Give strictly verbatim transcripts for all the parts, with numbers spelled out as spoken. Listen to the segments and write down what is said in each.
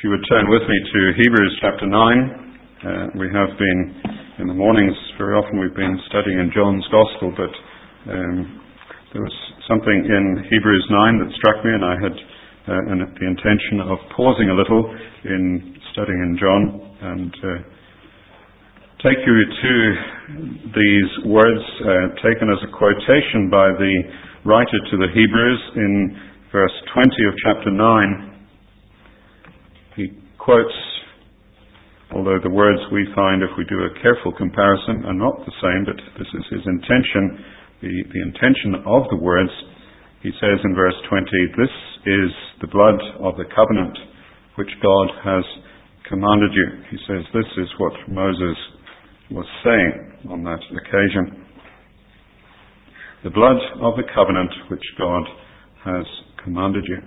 you would turn with me to Hebrews chapter nine. Uh, we have been, in the mornings, very often we've been studying in John's Gospel, but um, there was something in Hebrews nine that struck me, and I had uh, an, the intention of pausing a little in studying in John and uh, take you to these words uh, taken as a quotation by the writer to the Hebrews in verse twenty of chapter nine. He quotes, although the words we find, if we do a careful comparison, are not the same, but this is his intention, the, the intention of the words. He says in verse twenty, "This is the blood of the covenant which God has commanded you." He says this is what Moses was saying on that occasion. The blood of the covenant which God has commanded you.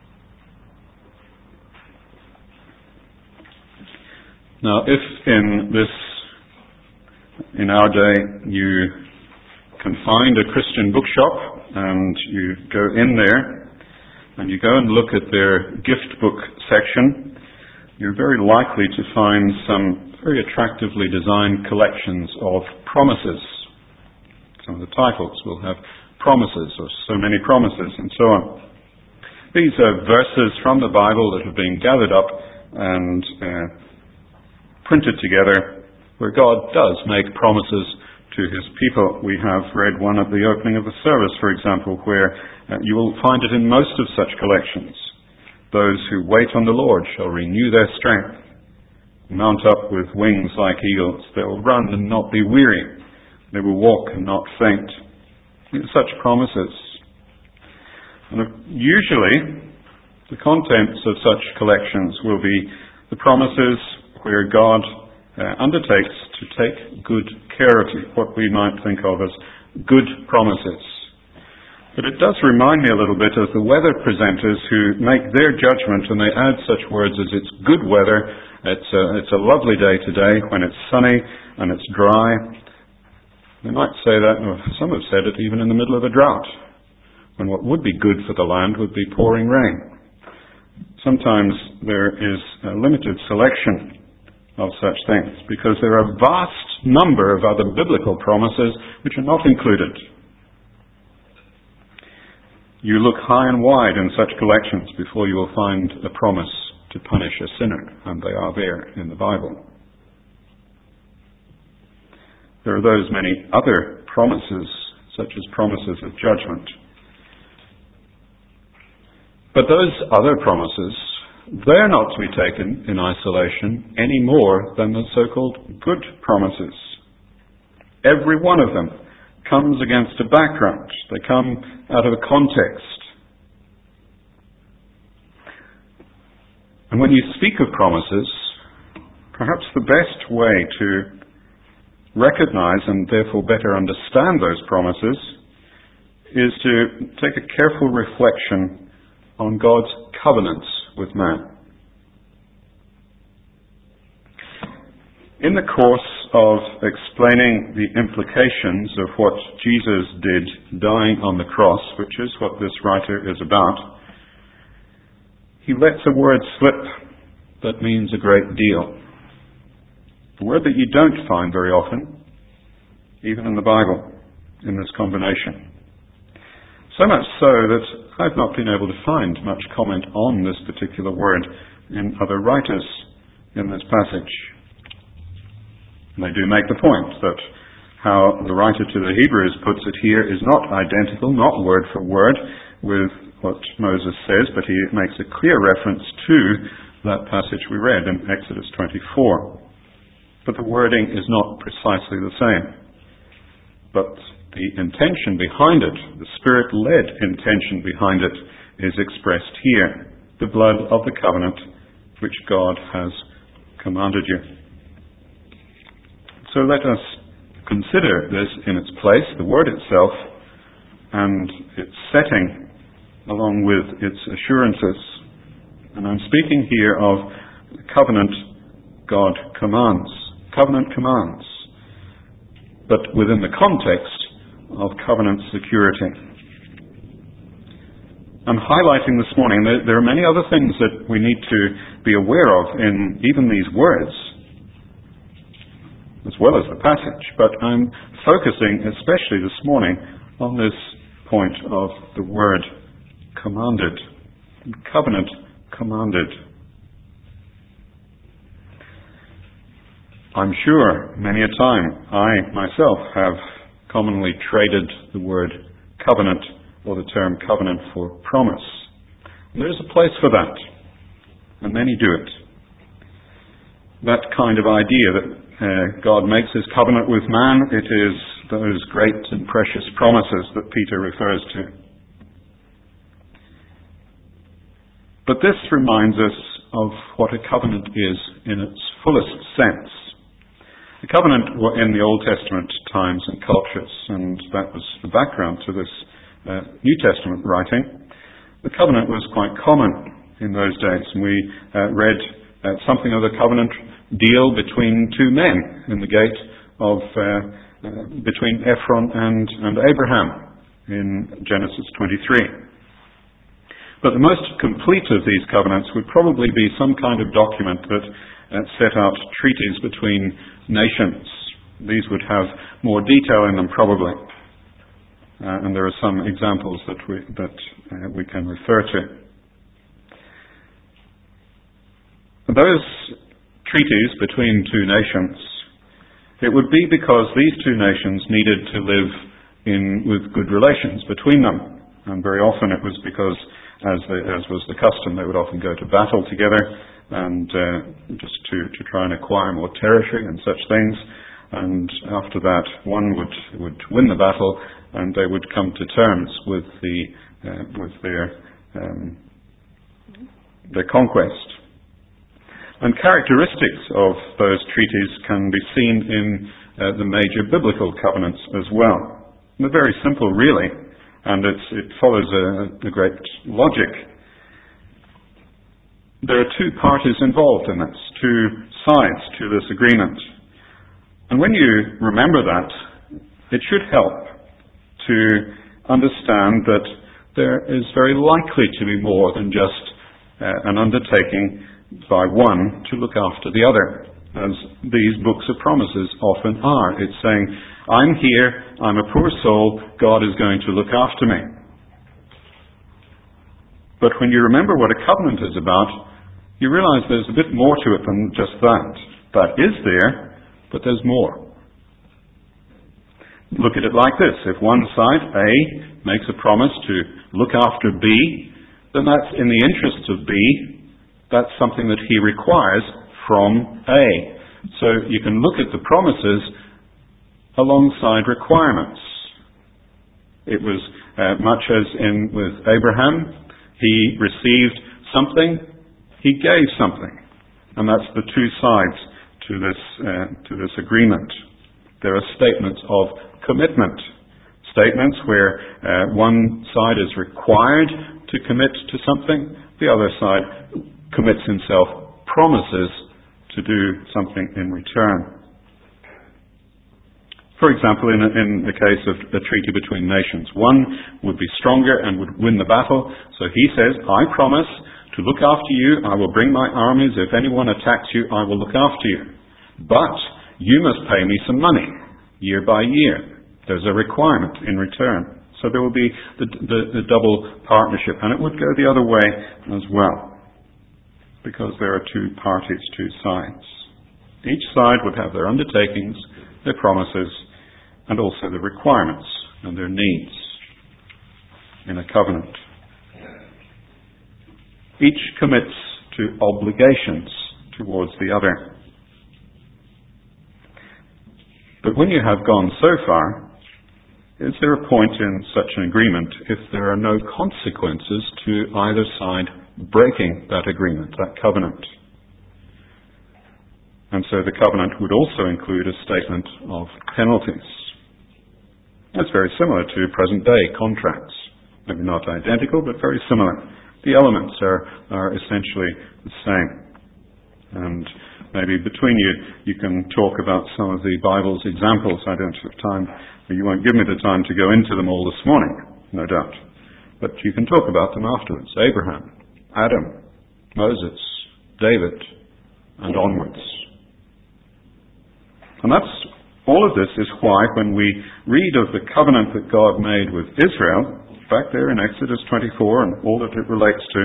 Now, if in this, in our day, you can find a Christian bookshop and you go in there and you go and look at their gift book section, you're very likely to find some very attractively designed collections of promises. Some of the titles will have promises, or so many promises, and so on. These are verses from the Bible that have been gathered up and uh, printed together, where God does make promises to his people. We have read one at the opening of the service, for example, where uh, you will find it in most of such collections. "Those who wait on the Lord shall renew their strength, mount up with wings like eagles. They will run and not be weary. They will walk and not faint." Such promises. And usually, the contents of such collections will be the promises where God uh, undertakes to take good care of you, what we might think of as good promises. But it does remind me a little bit of the weather presenters who make their judgment and they add such words as "it's good weather," it's a, it's a lovely day today when it's sunny and it's dry. They might say that, or some have said it even in the middle of a drought, when what would be good for the land would be pouring rain. Sometimes there is a limited selection of such things, because there are a vast number of other biblical promises which are not included. You look high and wide in such collections before you will find a promise to punish a sinner, and they are there in the Bible. There are those many other promises, such as promises of judgment. But those other promises, they're not to be taken in isolation any more than the so-called good promises. Every one of them comes against a background. They come out of a context. And when you speak of promises, perhaps the best way to recognize and therefore better understand those promises is to take a careful reflection on God's covenants with man. In the course of explaining the implications of what Jesus did dying on the cross, which is what this writer is about, he lets a word slip that means a great deal. A word that you don't find very often, even in the Bible, in this combination. So much so that I've not been able to find much comment on this particular word in other writers in this passage. And they do make the point that how the writer to the Hebrews puts it here is not identical, not word for word, with what Moses says, but he makes a clear reference to that passage we read in Exodus twenty-four. But the wording is not precisely the same. But the intention behind it, the Spirit-led intention behind it, is expressed here. The blood of the covenant which God has commanded you. So let us consider this in its place, the word itself, and its setting, along with its assurances. And I'm speaking here of the covenant God commands. Covenant commands. But within the context of covenant security. I'm highlighting this morning, there, there are many other things that we need to be aware of in even these words, as well as the passage. But I'm focusing especially this morning on this point of the word commanded. Covenant commanded. I'm sure many a time I myself have commonly traded the word covenant or the term covenant for promise. And there's a place for that, and many do it. That kind of idea that uh, God makes his covenant with man, it is those great and precious promises that Peter refers to. But this reminds us of what a covenant is in its fullest sense. The covenant in the Old Testament times and cultures, and that was the background to this uh, New Testament writing. The covenant was quite common in those days, and we uh, read uh, something of a covenant deal between two men in the gate of uh, uh, between Ephron and, and Abraham in Genesis twenty-three. But the most complete of these covenants would probably be some kind of document that uh, set out treaties between nations. These would have more detail in them probably. Uh, and there are some examples that we, that uh, we can refer to. Those treaties between two nations, it would be because these two nations needed to live in with good relations between them. And very often it was because, as, the, as was the custom, they would often go to battle together and uh, just to, to try and acquire more territory and such things. And after that, one would, would win the battle, and they would come to terms with the uh, with their um, their conquest. And characteristics of those treaties can be seen in uh, the major biblical covenants as well. They're very simple, really, and it's, it follows a, a great logic. There are two parties involved in this, two sides to this agreement. And when you remember that, it should help to understand that there is very likely to be more than just uh, an undertaking by one to look after the other, as these books of promises often are. It's saying, I'm here, I'm a poor soul, God is going to look after me. But when you remember what a covenant is about, you realize there's a bit more to it than just that. That is there, but there's more. Look at it like this. If one side, A, makes a promise to look after B, then that's in the interests of B. That's something that he requires from A. So you can look at the promises alongside requirements. It was uh, much as in with Abraham. He received something, he gave something. And that's the two sides to this, uh, to this agreement. There are statements of commitment. Statements where uh, one side is required to commit to something, the other side commits himself, promises to do something in return. For example, in, a, in the case of a treaty between nations, one would be stronger and would win the battle. So he says, I promise to look after you. I will bring my armies. If anyone attacks you, I will look after you. But you must pay me some money year by year. There's a requirement in return. So there will be the, the, the double partnership, and it would go the other way as well, because there are two parties, two sides. Each side would have their undertakings, their promises, and also the requirements and their needs in a covenant. Each commits to obligations towards the other. But when you have gone so far, is there a point in such an agreement if there are no consequences to either side breaking that agreement, that covenant? And so the covenant would also include a statement of penalties. That's very similar to present-day contracts. Maybe not identical, but very similar. The elements are, are essentially the same. And maybe between you, you can talk about some of the Bible's examples. I don't have time, or you won't give me the time to go into them all this morning, no doubt. But you can talk about them afterwards. Abraham, Adam, Moses, David and onwards. And that's all of this is why when we read of the covenant that God made with Israel, back there in Exodus twenty-four and all that it relates to,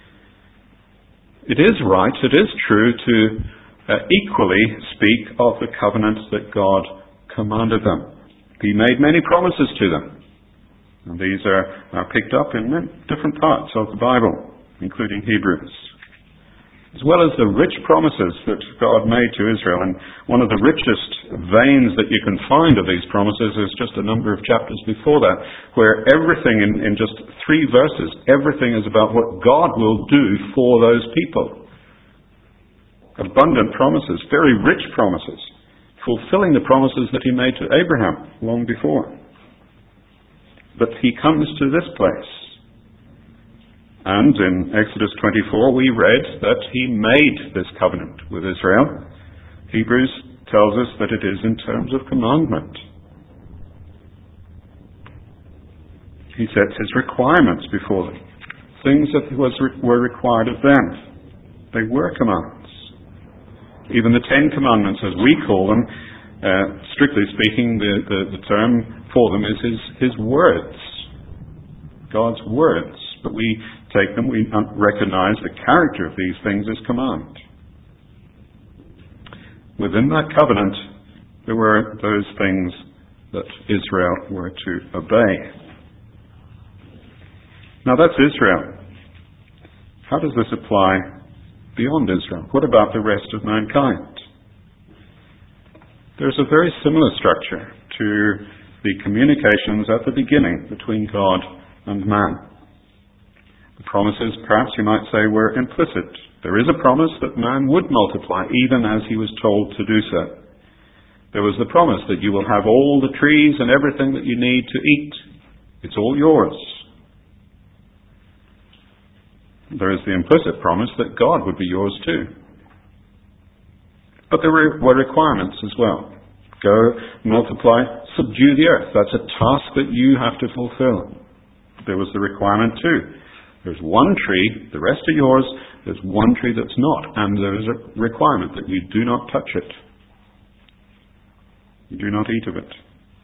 it is right, it is true to uh, equally speak of the covenant that God commanded them. He made many promises to them. And these are, are picked up in different parts of the Bible, including Hebrews, as well as the rich promises that God made to Israel. And one of the richest veins that you can find of these promises is just a number of chapters before that, where everything in, in just three verses, everything is about what God will do for those people. Abundant promises, very rich promises, fulfilling the promises that he made to Abraham long before. But he comes to this place. And in Exodus twenty-four we read that he made this covenant with Israel. Hebrews tells us that it is in terms of commandment. He sets his requirements before them. Things that was, were required of them. They were commands. Even the Ten Commandments, as we call them, uh, strictly speaking, the, the, the term for them is his, his words. God's words. But we take them, we recognize the character of these things as command. Within that covenant, there were those things that Israel were to obey. Now that's Israel. How does this apply beyond Israel? What about the rest of mankind? There's a very similar structure to the communications at the beginning between God and man. The promises, perhaps you might say, were implicit. There is a promise that man would multiply, even as he was told to do so. There was the promise that you will have all the trees and everything that you need to eat. It's all yours. There is the implicit promise that God would be yours too. But there were requirements as well. Go, multiply, subdue the earth. That's a task that you have to fulfill. There was the requirement too. There's one tree, the rest are yours. There's one tree that's not, and there is a requirement that you do not touch it. You do not eat of it.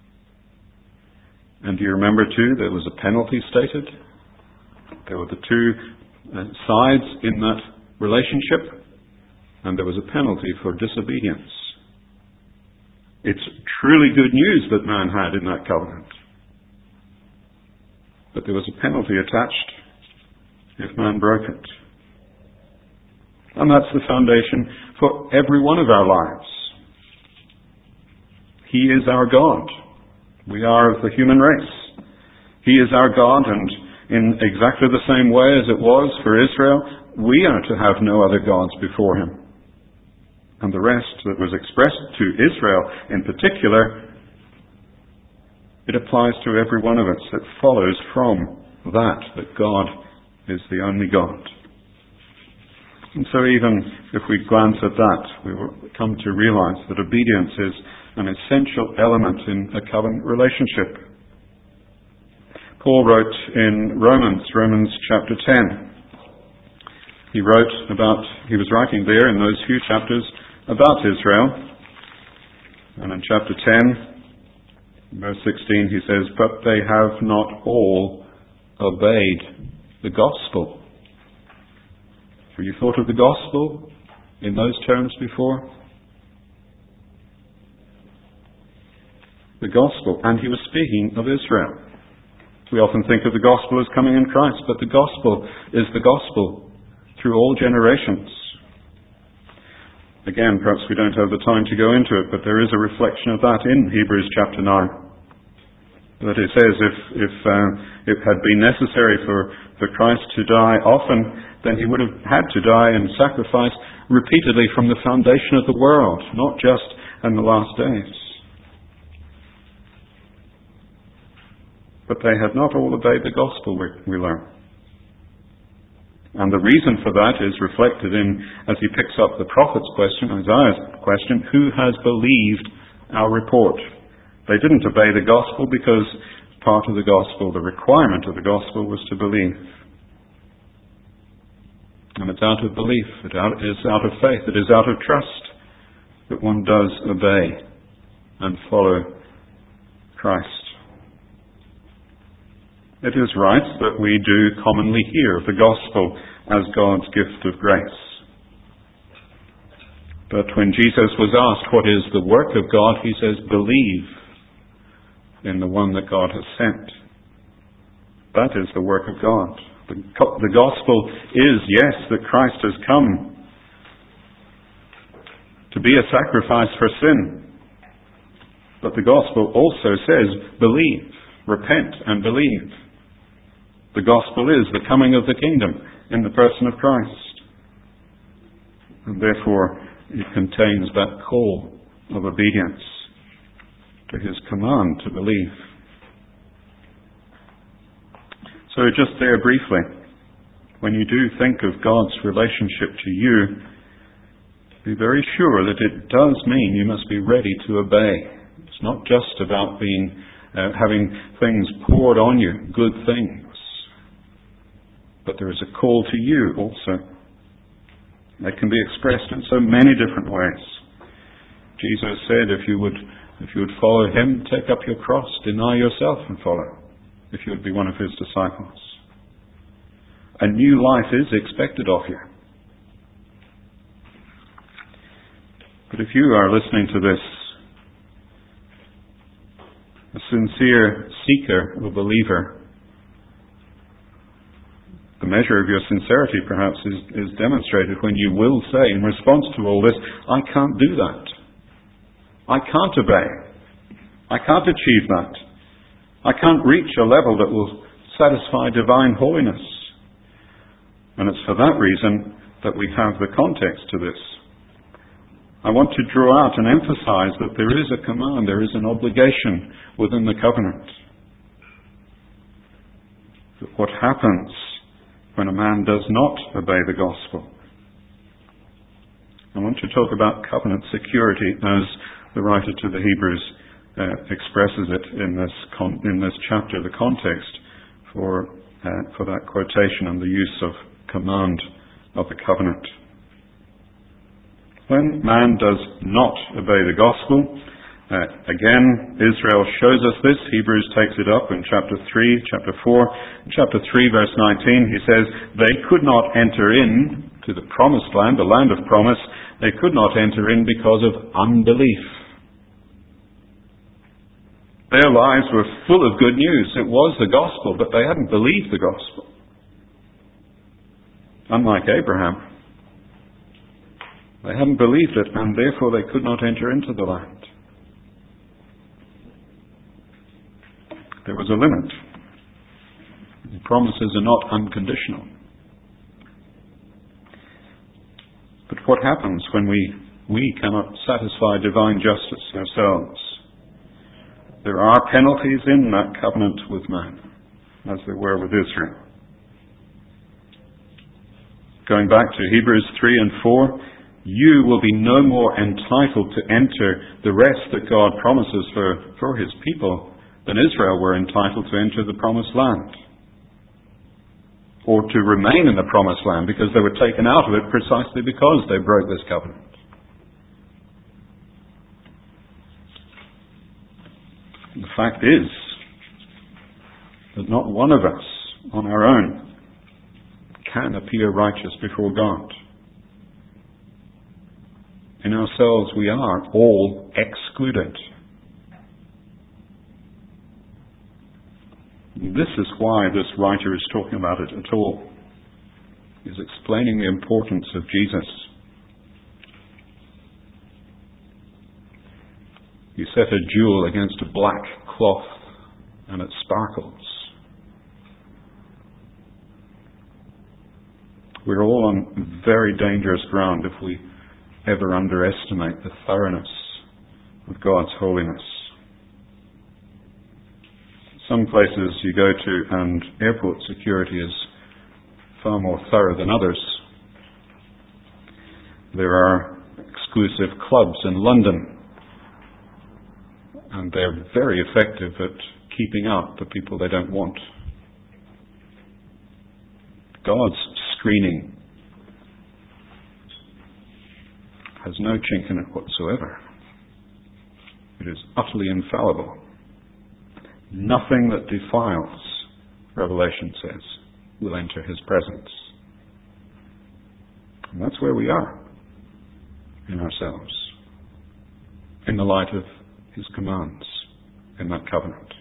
And do you remember too, there was a penalty stated? There were the two uh, sides in that relationship, and there was a penalty for disobedience. It's truly good news that man had in that covenant. But there was a penalty attached if man broke it. And that's the foundation for every one of our lives. He is our God. We are of the human race. He is our God, and in exactly the same way as it was for Israel, we are to have no other gods before him. And the rest that was expressed to Israel in particular, it applies to every one of us. It follows from that, that God is the only God. And so even if we glance at that, we will come to realize that obedience is an essential element in a covenant relationship. Paul wrote in Romans, Romans chapter ten. He wrote about, he was writing there in those few chapters about Israel. And in chapter ten, verse sixteen, he says, "But they have not all obeyed the gospel." Have you thought of the gospel in those terms before? The gospel. And he was speaking of Israel. We often think of the gospel as coming in Christ, but the gospel is the gospel through all generations. Again, perhaps we don't have the time to go into it, but there is a reflection of that in Hebrews chapter nine. That it says if, if uh, it had been necessary for, for Christ to die often, then he would have had to die and sacrifice repeatedly from the foundation of the world, not just in the last days. But they had not all obeyed the gospel, we, we learn. And the reason for that is reflected in, as he picks up the prophet's question, Isaiah's question, who has believed our report? They didn't obey the gospel because part of the gospel, the requirement of the gospel, was to believe. And it's out of belief, it is out of faith, it is out of trust that one does obey and follow Christ. It is right that we do commonly hear of the gospel as God's gift of grace. But when Jesus was asked what is the work of God, he says, believe in the one that God has sent. That is the work of God. The, the gospel is, yes, that Christ has come to be a sacrifice for sin. But the gospel also says, believe, repent and believe. The gospel is the coming of the kingdom in the person of Christ. And therefore, it contains that call of obedience to his command to believe. So just there briefly, when you do think of God's relationship to you, be very sure that it does mean you must be ready to obey. It's not just about being uh, having things poured on you, good things. But there is a call to you also. That can be expressed in so many different ways. Jesus said, if you would if you would follow him, take up your cross, deny yourself and follow, if you would be one of his disciples. A new life is expected of you. But if you are listening to this, a sincere seeker, a believer, the measure of your sincerity perhaps is, is demonstrated when you will say in response to all this, I can't do that. I can't obey. I can't achieve that. I can't reach a level that will satisfy divine holiness. And it's for that reason that we have the context to this. I want to draw out and emphasize that there is a command, there is an obligation within the covenant. That what happens when a man does not obey the gospel? I want to talk about covenant security as the writer to the Hebrews uh, expresses it in this con- in this chapter, the context for uh, for that quotation and the use of command of the covenant. When man does not obey the gospel, uh, again, Israel shows us this. Hebrews takes it up in chapter three, chapter four. In chapter three, verse nineteen, he says, they could not enter in to the promised land, the land of promise. They could not enter in because of unbelief. Their lives were full of good news. It was the gospel, but they hadn't believed the gospel. Unlike Abraham, they hadn't believed it, and therefore they could not enter into the land. There was a limit. The promises are not unconditional. But what happens when we, we cannot satisfy divine justice ourselves? There are penalties in that covenant with man, as there were with Israel. Going back to Hebrews three and four, you will be no more entitled to enter the rest that God promises for, for his people than Israel were entitled to enter the promised land, or to remain in the promised land, because they were taken out of it precisely because they broke this covenant. The fact is that not one of us on our own can appear righteous before God. In ourselves we are all excluded. This is why this writer is talking about it at all. He's explaining the importance of Jesus. You set a jewel against a black cloth and it sparkles. We're all on very dangerous ground if we ever underestimate the thoroughness of God's holiness. Some places you go to and airport security is far more thorough than others. There are exclusive clubs in London, and they're very effective at keeping out the people they don't want. God's screening has no chink in it whatsoever. It is utterly infallible. Nothing that defiles, Revelation says, will enter his presence. And that's where we are in ourselves, in the light of his commands in that covenant.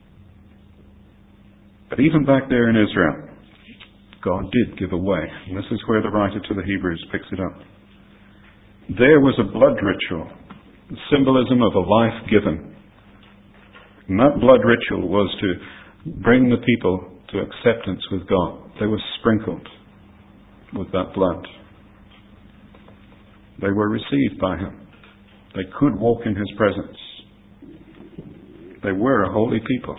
But even back there in Israel, God did give away. And this is where the writer to the Hebrews picks it up. There was a blood ritual, the symbolism of a life given. And that blood ritual was to bring the people to acceptance with God. They were sprinkled with that blood. They were received by him. They could walk in his presence. They were a holy people.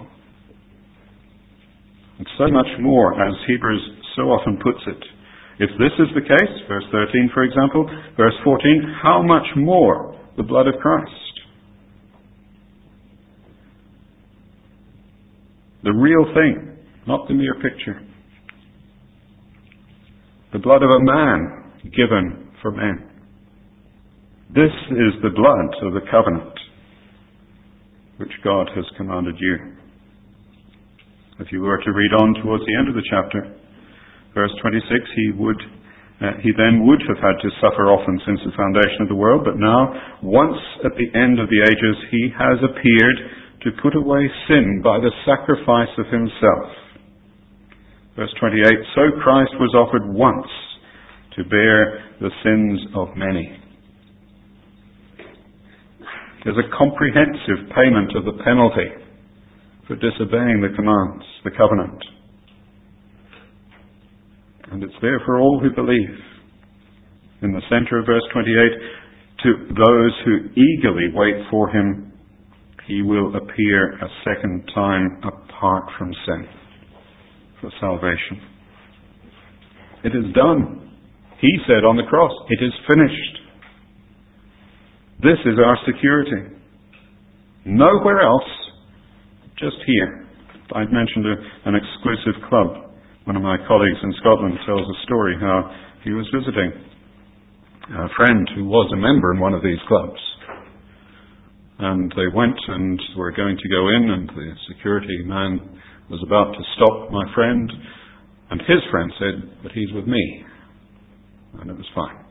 And so much more, as Hebrews so often puts it. If this is the case, verse thirteen, for example, verse fourteen, how much more the blood of Christ? The real thing, not the mere picture. The blood of a man given for men. This is the blood of the covenant which God has commanded you. If you were to read on towards the end of the chapter, verse twenty-six, he would, uh, he then would have had to suffer often since the foundation of the world, but now, once at the end of the ages, he has appeared to put away sin by the sacrifice of himself. Verse twenty-eight, so Christ was offered once to bear the sins of many. There's a comprehensive payment of the penalty for disobeying the commands, the covenant. And it's there for all who believe. In the center of verse twenty-eight, to those who eagerly wait for him, he will appear a second time apart from sin for salvation. It is done. He said on the cross, it is finished. This is our security. Nowhere else, just here. I mentioned a, an exclusive club. One of my colleagues in Scotland tells a story how he was visiting a friend who was a member in one of these clubs. And they went and were going to go in, and the security man was about to stop my friend, and his friend said, but he's with me. And it was fine.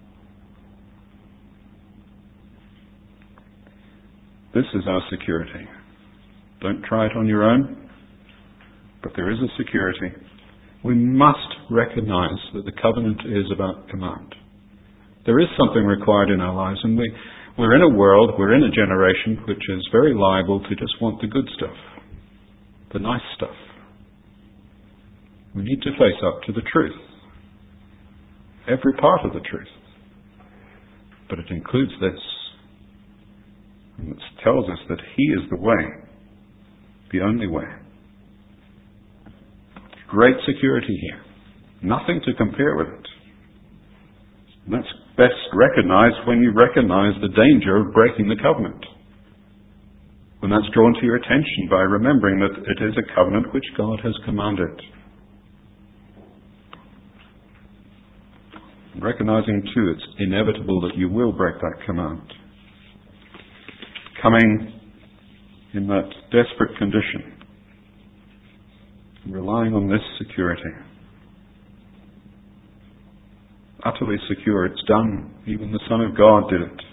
This is our security. Don't try it on your own, but there is a security. We must recognize that the covenant is about command. There is something required in our lives, and we, we're in a world, we're in a generation which is very liable to just want the good stuff, the nice stuff. We need to face up to the truth, every part of the truth. But it includes this. And it tells us that he is the way, the only way. Great security here. Nothing to compare with it. And that's best recognized when you recognize the danger of breaking the covenant. When that's drawn to your attention by remembering that it is a covenant which God has commanded. And recognizing too it's inevitable that you will break that command. Coming in that desperate condition, relying on this security. Utterly secure, it's done. Even the Son of God did it.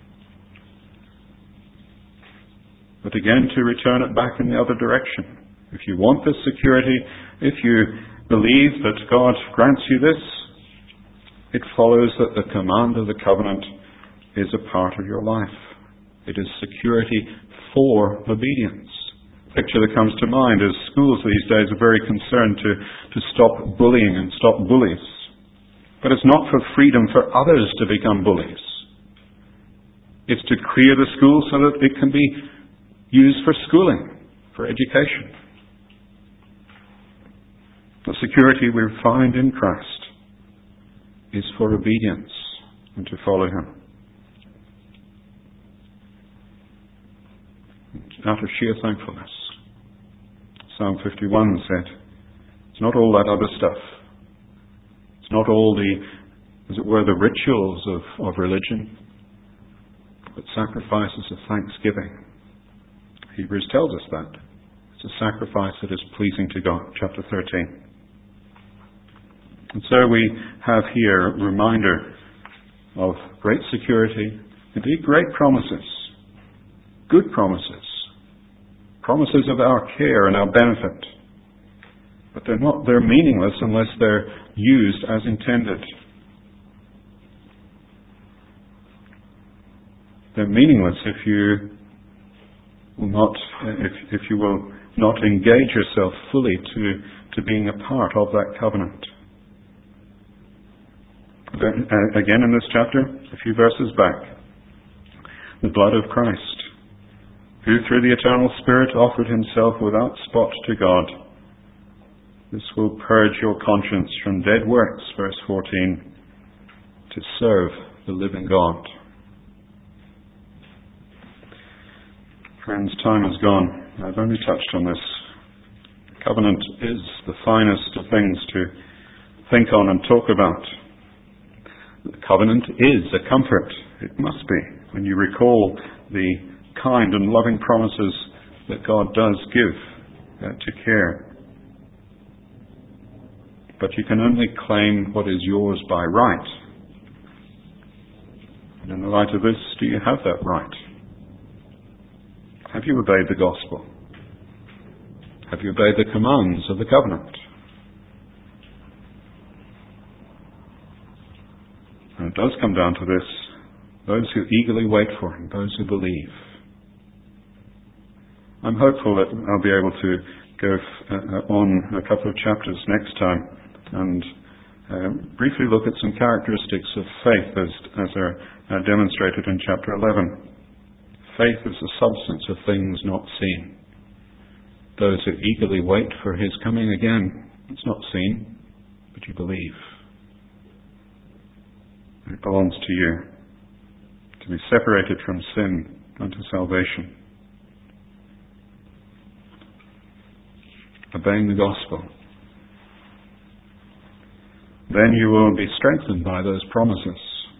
But again, to return it back in the other direction. If you want this security, if you believe that God grants you this, it follows that the command of the covenant is a part of your life. It is security for obedience. The picture that comes to mind is schools these days are very concerned to, to stop bullying and stop bullies. But it's not for freedom for others to become bullies. It's to clear the school so that it can be used for schooling, for education. The security we find in Christ is for obedience and to follow him. Out of sheer thankfulness. Psalm fifty-one said, it's not all that other stuff. It's not all the as it were, the rituals of, of religion, but sacrifices of thanksgiving. Hebrews tells us that. It's a sacrifice that is pleasing to God, chapter thirteen. And so we have here a reminder of great security, indeed great promises, good promises, promises of our care and our benefit. But they're not, they're meaningless unless they're used as intended. They're meaningless if you will not, if, if you will not engage yourself fully to, to being a part of that covenant. Then, uh, again in this chapter, a few verses back, the blood of Christ, who through the eternal Spirit offered himself without spot to God. This will purge your conscience from dead works, verse fourteen, to serve the living God. Friends, time has gone. I've only touched on this. Covenant is the finest of things to think on and talk about. The covenant is a comfort. It must be, when you recall the kind and loving promises that God does give uh, to care. But you can only claim what is yours by right. And in the light of this, do you have that right? Have you obeyed the gospel? Have you obeyed the commands of the covenant? And it does come down to this: those who eagerly wait for him, those who believe. I'm hopeful that I'll be able to go uh, on a couple of chapters next time and uh, briefly look at some characteristics of faith as, as are uh, demonstrated in chapter eleven. Faith is the substance of things not seen. Those who eagerly wait for his coming again, it's not seen, but you believe. It belongs to you to be separated from sin unto salvation. Obeying the gospel. Then you will be strengthened by those promises.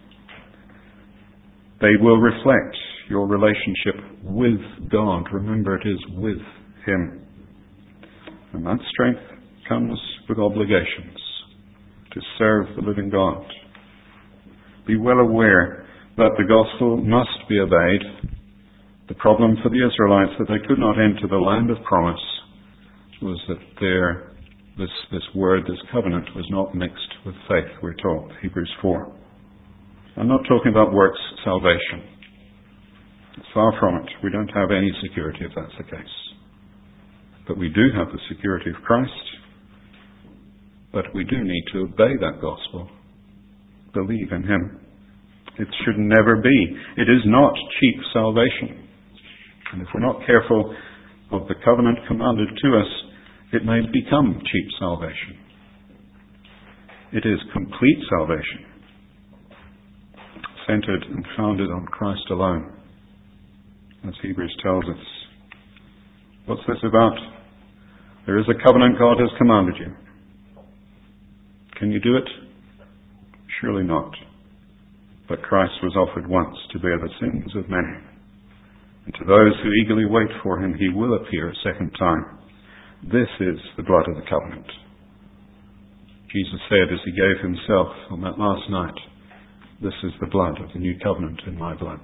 They will reflect your relationship with God. Remember, it is with him. And that strength comes with obligations to serve the living God. Be well aware that the gospel must be obeyed. The problem for the Israelites that they could not enter the land of promise was that their, this, this word, this covenant, was not mixed with faith, we're told, Hebrews four. I'm not talking about works salvation. It's far from it. We don't have any security if that's the case. But we do have the security of Christ. But we do need to obey that gospel. Believe in him. It should never be. It is not cheap salvation. And if we're not careful of the covenant commanded to us, it may become cheap salvation. It is complete salvation, centered and founded on Christ alone, as Hebrews tells us. What's this about? There is a covenant God has commanded you. Can you do it? Surely not. But Christ was offered once to bear the sins of many. And to those who eagerly wait for him, he will appear a second time. This is the blood of the covenant. Jesus said as he gave himself on that last night, this is the blood of the new covenant in my blood.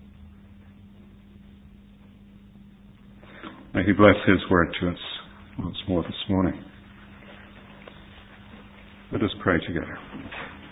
May he bless his word to us once more this morning. Let us pray together.